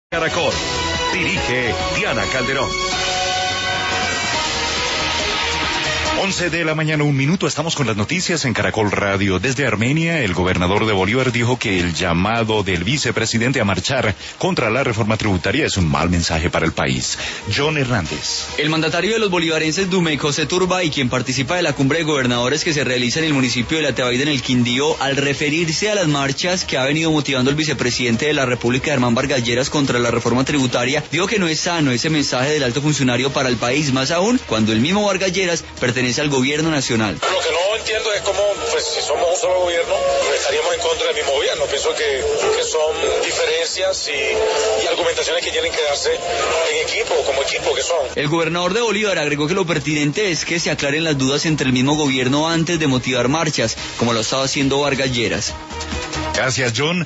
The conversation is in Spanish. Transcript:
Caracol. Dirige Diana Calderón. 11 de la mañana, 1 minuto, estamos con las noticias en Caracol Radio. Desde Armenia, el gobernador de Bolívar dijo que el llamado del vicepresidente a marchar contra la reforma tributaria es un mal mensaje para el país. John Hernández. El mandatario de los bolivarenses, Dumey José Turbay, quien participa de la cumbre de gobernadores que se realiza en el municipio de La Tebaida, en el Quindío, al referirse a las marchas que ha venido motivando el vicepresidente de la República, Germán Vargas Lleras, contra la reforma tributaria, dijo que no es sano ese mensaje del alto funcionario para el país, más aún cuando el mismo Vargas Lleras pertenece al gobierno nacional. Lo que no entiendo es cómo, pues si somos un solo gobierno, estaríamos en contra del mismo gobierno. Pienso que son diferencias y argumentaciones que tienen que darse en equipo, como equipo que son. El gobernador de Bolívar agregó que lo pertinente es que se aclaren las dudas entre el mismo gobierno antes de motivar marchas, como lo estaba haciendo Vargas Lleras. Gracias, John.